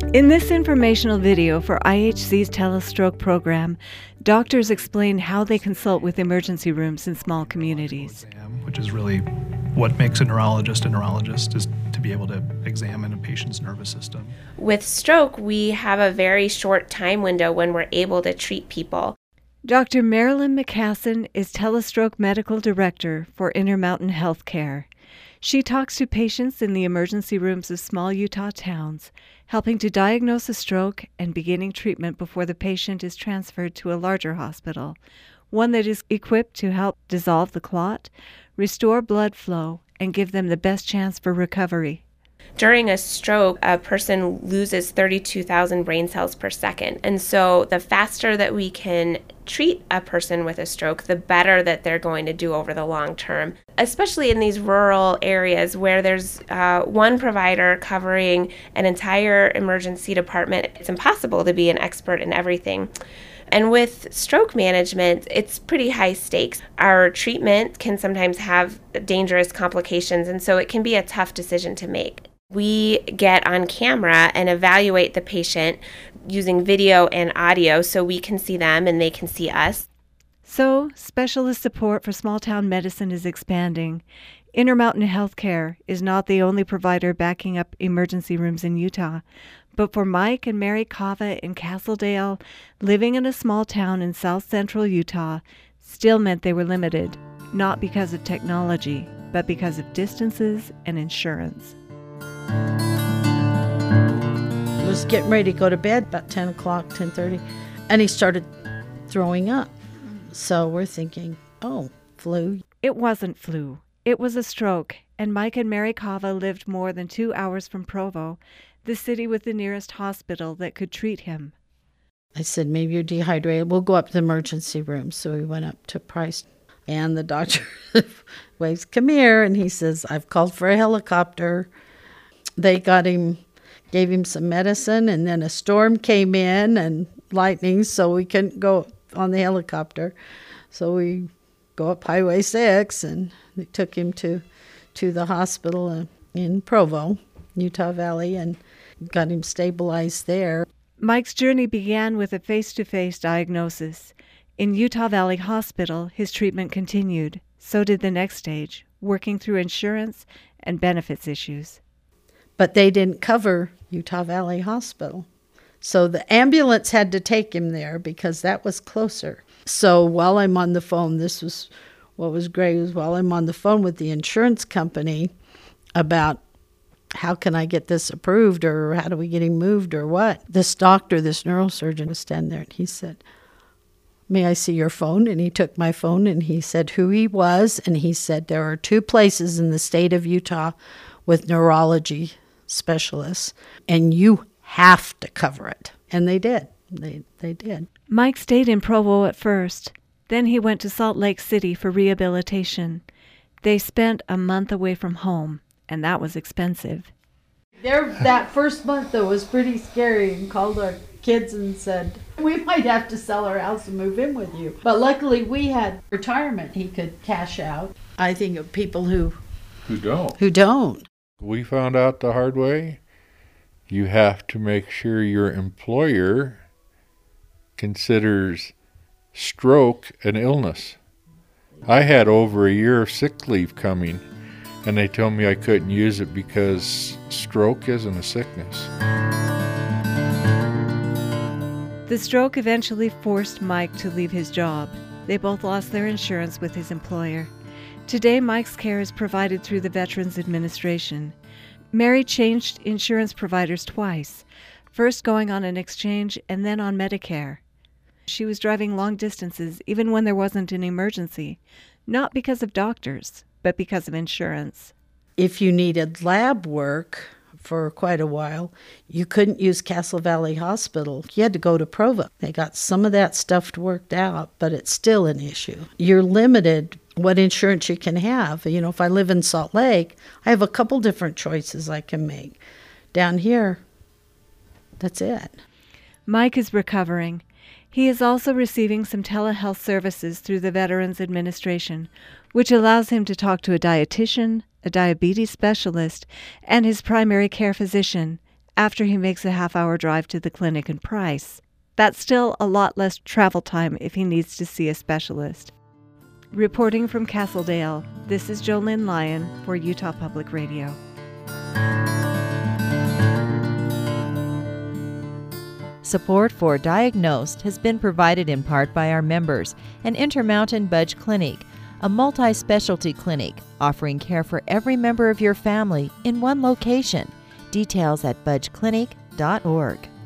In this informational video for IHC's Telestroke program, doctors explain how they consult with emergency rooms in small communities. Which is really what makes a neurologist is to be able to examine a patient's nervous system. With stroke, we have a very short time window when we're able to treat people. Dr. Marilyn McCasson is Telestroke Medical Director for Intermountain Healthcare. She talks to patients in the emergency rooms of small Utah towns, helping to diagnose a stroke and beginning treatment before the patient is transferred to a larger hospital, one that is equipped to help dissolve the clot, restore blood flow, and give them the best chance for recovery. During a stroke, a person loses 32,000 brain cells per second. And so the faster that we can treat a person with a stroke, the better that they're going to do over the long term, especially in these rural areas where there's one provider covering an entire emergency department. It's impossible to be an expert in everything. And with stroke management, it's pretty high stakes. Our treatment can sometimes have dangerous complications, and so it can be a tough decision to make. We get on camera and evaluate the patient using video and audio so we can see them and they can see us. So, specialist support for small-town medicine is expanding. Intermountain Healthcare is not the only provider backing up emergency rooms in Utah. But for Mike and Mary Kava in Castledale, living in a small town in south-central Utah still meant they were limited, not because of technology, but because of distances and insurance. Was getting ready to go to bed about 10 o'clock, 10:30, and he started throwing up. So we're thinking, oh, flu. It wasn't flu. It was a stroke, and Mike and Mary Kava lived more than 2 hours from Provo, the city with the nearest hospital that could treat him. I said, maybe you're dehydrated. We'll go up to the emergency room. So we went up to Price, and the doctor waves, come here, and he says, I've called for a helicopter. They got him, gave him some medicine, and then a storm came in and lightning, so we couldn't go on the helicopter. So we go up Highway 6, and they took him to the hospital in Provo, Utah Valley, and got him stabilized there. Mike's journey began with a face-to-face diagnosis. In Utah Valley Hospital, his treatment continued. So did the next stage, working through insurance and benefits issues. But they didn't cover Utah Valley Hospital. So the ambulance had to take him there because that was closer. So while I'm on the phone, this was what was great, was while I'm on the phone with the insurance company about how can I get this approved or how do we get him moved or what, this doctor, this neurosurgeon was standing there and he said, may I see your phone? And he took my phone and he said who he was, and he said there are 2 places in the state of Utah with neurology specialists, and you have to cover it. And they did. They did. Mike stayed in Provo at first. Then he went to Salt Lake City for rehabilitation. They spent a month away from home, and that was expensive. That first month, though, was pretty scary, and called our kids and said, we might have to sell our house and move in with you. But luckily, we had retirement he could cash out. I think of people who don't. We found out the hard way. You have to make sure your employer considers stroke an illness. I had over a year of sick leave coming, and they told me I couldn't use it because stroke isn't a sickness. The stroke eventually forced Mike to leave his job. They both lost their insurance with his employer. Today, Mike's care is provided through the Veterans Administration. Mary changed insurance providers twice, first going on an exchange and then on Medicare. She was driving long distances even when there wasn't an emergency, not because of doctors, but because of insurance. If you needed lab work for quite a while, you couldn't use Castle Valley Hospital. You had to go to Provo. They got some of that stuff worked out, but it's still an issue. You're limited what insurance you can have. You know, if I live in Salt Lake, I have a couple different choices I can make. Down here, that's it. Mike is recovering. He is also receiving some telehealth services through the Veterans Administration, which allows him to talk to a dietitian, a diabetes specialist, and his primary care physician, after he makes a half-hour drive to the clinic in Price. That's still a lot less travel time if he needs to see a specialist. Reporting from Castledale, this is Jolynn Lyon for Utah Public Radio. Support for Diagnosed has been provided in part by our members and Intermountain Budge Clinic, a multi-specialty clinic offering care for every member of your family in one location. Details at budgeclinic.org.